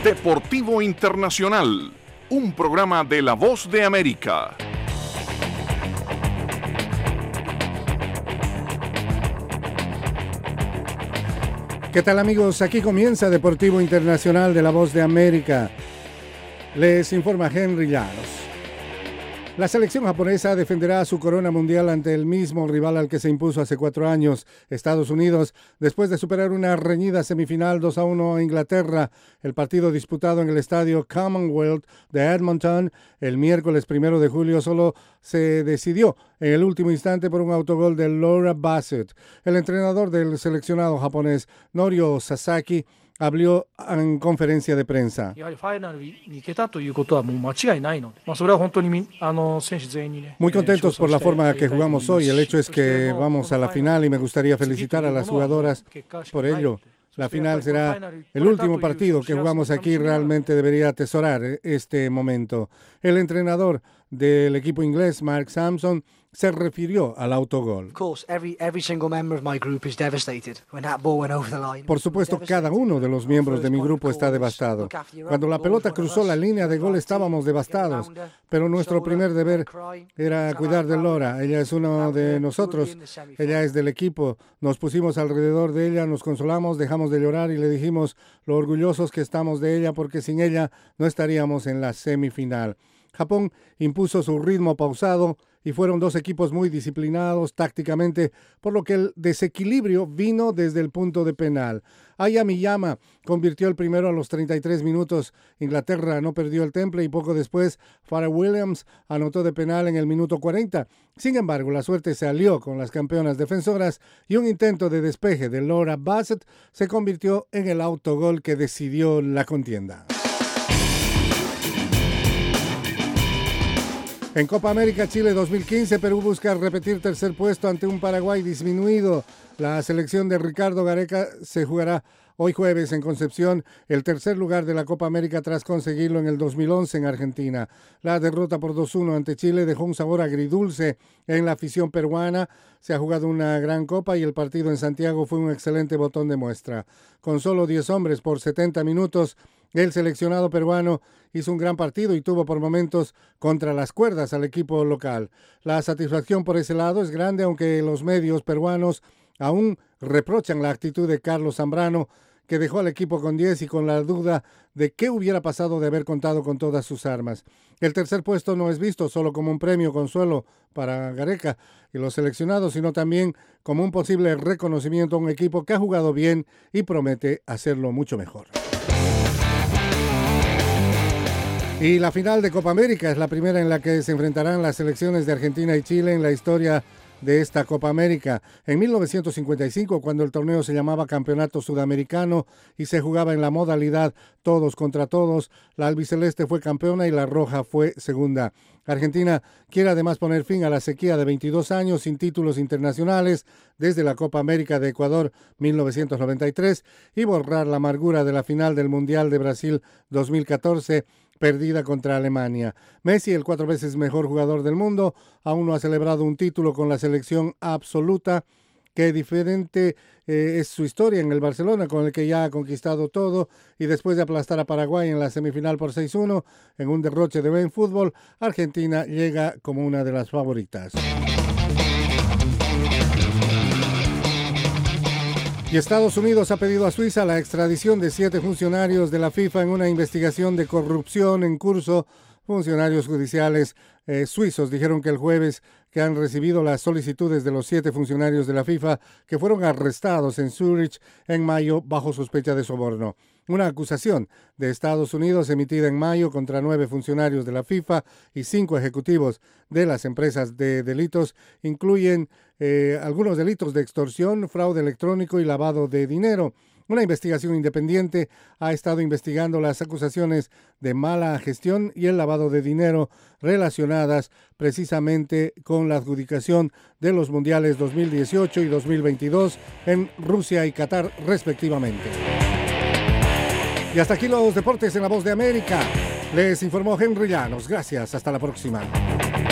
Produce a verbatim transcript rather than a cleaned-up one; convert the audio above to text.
Deportivo Internacional, un programa de La Voz de América. ¿Qué tal, amigos? Aquí comienza Deportivo Internacional de La Voz de América. Les informa Henry Llanos. La selección japonesa defenderá su corona mundial ante el mismo rival al que se impuso hace cuatro años, Estados Unidos, después de superar una reñida semifinal dos a uno a Inglaterra. El partido disputado en el estadio Commonwealth de Edmonton el miércoles primero de julio solo se decidió en el último instante por un autogol de Laura Bassett. El entrenador del seleccionado japonés, Norio Sasaki, habló en conferencia de prensa. Muy contentos por la forma que jugamos hoy. El hecho es que vamos a la final y me gustaría felicitar a las jugadoras por ello. La final será el último partido que jugamos aquí. Realmente debería atesorar este momento. El entrenador del equipo inglés, Mark Sampson, se refirió al autogol. Por supuesto, cada uno de los miembros de mi grupo está devastado. Cuando la pelota cruzó la línea de gol estábamos devastados, pero nuestro primer deber era cuidar de Laura. Ella es uno de nosotros, ella es del equipo. Nos pusimos alrededor de ella, nos consolamos, dejamos de llorar y le dijimos lo orgullosos que estamos de ella porque sin ella no estaríamos en la semifinal. Japón impuso su ritmo pausado y fueron dos equipos muy disciplinados tácticamente, por lo que el desequilibrio vino desde el punto de penal. Aya Miyama convirtió el primero a los treinta y tres minutos. Inglaterra no perdió el temple y poco después Farrah Williams anotó de penal en el minuto cuarenta. Sin embargo, la suerte se alió con las campeonas defensoras y un intento de despeje de Laura Bassett se convirtió en el autogol que decidió la contienda. En Copa América Chile dos mil quince, Perú busca repetir tercer puesto ante un Paraguay disminuido. La selección de Ricardo Gareca se jugará hoy jueves en Concepción el tercer lugar de la Copa América tras conseguirlo en el dos mil once en Argentina. La derrota por dos uno ante Chile dejó un sabor agridulce en la afición peruana. Se ha jugado una gran copa y el partido en Santiago fue un excelente botón de muestra. Con solo diez hombres por setenta minutos, el seleccionado peruano hizo un gran partido y tuvo por momentos contra las cuerdas al equipo local. La satisfacción por ese lado es grande, aunque los medios peruanos aún reprochan la actitud de Carlos Zambrano, que dejó al equipo con diez y con la duda de qué hubiera pasado de haber contado con todas sus armas. El tercer puesto no es visto solo como un premio consuelo para Gareca y los seleccionados, sino también como un posible reconocimiento a un equipo que ha jugado bien y promete hacerlo mucho mejor. Y la final de Copa América es la primera en la que se enfrentarán las selecciones de Argentina y Chile en la historia de esta Copa América. En mil novecientos cincuenta y cinco, cuando el torneo se llamaba Campeonato Sudamericano y se jugaba en la modalidad todos contra todos, la albiceleste fue campeona y la roja fue segunda. Argentina quiere además poner fin a la sequía de veintidós años sin títulos internacionales desde la Copa América de Ecuador mil novecientos noventa y tres y borrar la amargura de la final del Mundial de Brasil dos mil catorce, perdida contra Alemania. Messi, el cuatro veces mejor jugador del mundo, aún no ha celebrado un título con la selección absoluta. Qué diferente eh, es su historia en el Barcelona, con el que ya ha conquistado todo, y después de aplastar a Paraguay en la semifinal por seis uno, en un derroche de buen fútbol, Argentina llega como una de las favoritas. Y Estados Unidos ha pedido a Suiza la extradición de siete funcionarios de la FIFA en una investigación de corrupción en curso. Funcionarios judiciales eh, suizos dijeron que el jueves que han recibido las solicitudes de los siete funcionarios de la FIFA que fueron arrestados en Zúrich en mayo bajo sospecha de soborno. Una acusación de Estados Unidos emitida en mayo contra nueve funcionarios de la FIFA y cinco ejecutivos de las empresas de delitos incluyen eh, algunos delitos de extorsión, fraude electrónico y lavado de dinero. Una investigación independiente ha estado investigando las acusaciones de mala gestión y el lavado de dinero relacionadas precisamente con la adjudicación de los mundiales dos mil dieciocho y dos mil veintidós en Rusia y Qatar, respectivamente. Y hasta aquí los deportes en La Voz de América. Les informó Henry Llanos. Gracias, hasta la próxima.